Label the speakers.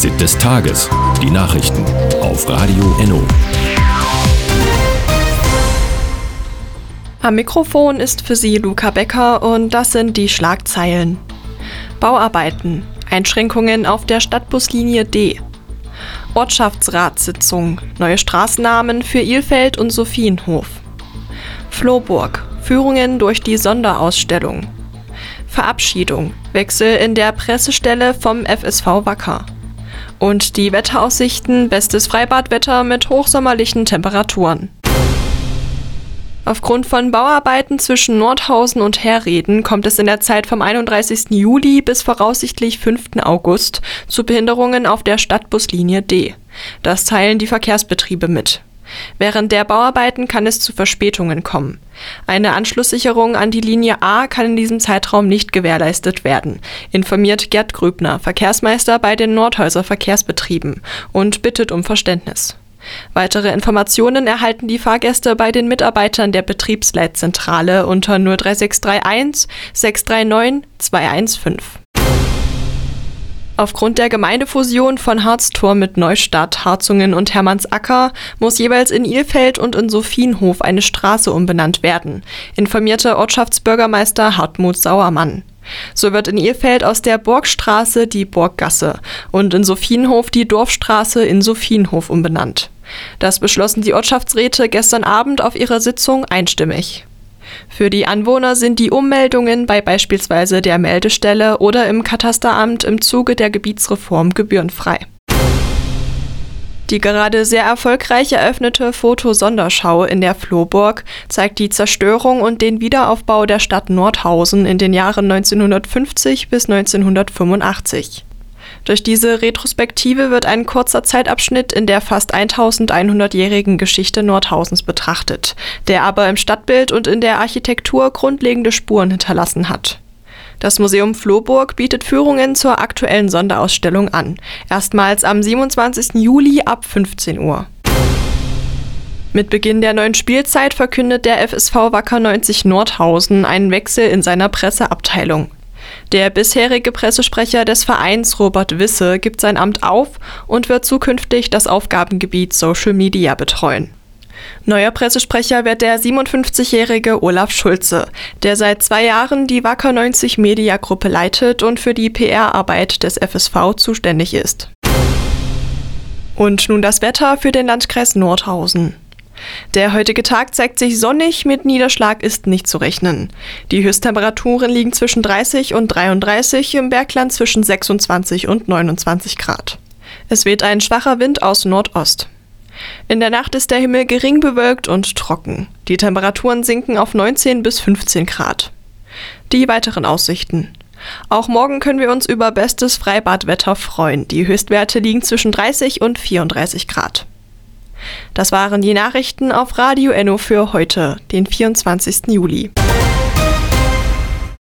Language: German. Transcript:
Speaker 1: Fazit des Tages. Die Nachrichten auf Radio Enno.
Speaker 2: Am Mikrofon ist für Sie Luca Becker und das sind die Schlagzeilen. Bauarbeiten, Einschränkungen auf der Stadtbuslinie D. Ortschaftsratssitzung, neue Straßennamen für Ilfeld und Sophienhof. Flohburg, Führungen durch die Sonderausstellung. Verabschiedung, Wechsel in der Pressestelle vom FSV Wacker. Und die Wetteraussichten, bestes Freibadwetter mit hochsommerlichen Temperaturen. Aufgrund von Bauarbeiten zwischen Nordhausen und Herreden kommt es in der Zeit vom 31. Juli bis voraussichtlich 5. August zu Behinderungen auf der Stadtbuslinie D. Das teilen die Verkehrsbetriebe mit. Während der Bauarbeiten kann es zu Verspätungen kommen. Eine Anschlusssicherung an die Linie A kann in diesem Zeitraum nicht gewährleistet werden, informiert Gerd Grübner, Verkehrsmeister bei den Nordhäuser Verkehrsbetrieben, und bittet um Verständnis. Weitere Informationen erhalten die Fahrgäste bei den Mitarbeitern der Betriebsleitzentrale unter 03631 639 215. Aufgrund der Gemeindefusion von Harztor mit Neustadt, Harzungen und Hermannsacker muss jeweils in Ilfeld und in Sophienhof eine Straße umbenannt werden, informierte Ortschaftsbürgermeister Hartmut Sauermann. So wird in Ilfeld aus der Burgstraße die Burggasse und in Sophienhof die Dorfstraße in Sophienhof umbenannt. Das beschlossen die Ortschaftsräte gestern Abend auf ihrer Sitzung einstimmig. Für die Anwohner sind die Ummeldungen bei beispielsweise der Meldestelle oder im Katasteramt im Zuge der Gebietsreform gebührenfrei. Die gerade sehr erfolgreich eröffnete Fotosonderschau in der Flohburg zeigt die Zerstörung und den Wiederaufbau der Stadt Nordhausen in den Jahren 1950 bis 1985. Durch diese Retrospektive wird ein kurzer Zeitabschnitt in der fast 1100-jährigen Geschichte Nordhausens betrachtet, der aber im Stadtbild und in der Architektur grundlegende Spuren hinterlassen hat. Das Museum Flohburg bietet Führungen zur aktuellen Sonderausstellung an, erstmals am 27. Juli ab 15 Uhr. Mit Beginn der neuen Spielzeit verkündet der FSV Wacker 90 Nordhausen einen Wechsel in seiner Presseabteilung. Der bisherige Pressesprecher des Vereins, Robert Wisse, gibt sein Amt auf und wird zukünftig das Aufgabengebiet Social Media betreuen. Neuer Pressesprecher wird der 57-jährige Olaf Schulze, der seit 2 Jahren die Wacker 90 Media Gruppe leitet und für die PR-Arbeit des FSV zuständig ist. Und nun das Wetter für den Landkreis Nordhausen. Der heutige Tag zeigt sich sonnig, mit Niederschlag ist nicht zu rechnen. Die Höchsttemperaturen liegen zwischen 30 und 33, im Bergland zwischen 26 und 29 Grad. Es weht ein schwacher Wind aus Nordost. In der Nacht ist der Himmel gering bewölkt und trocken. Die Temperaturen sinken auf 19 bis 15 Grad. Die weiteren Aussichten. Auch morgen können wir uns über bestes Freibadwetter freuen. Die Höchstwerte liegen zwischen 30 und 34 Grad. Das waren die Nachrichten auf Radio Enno für heute, den 24. Juli.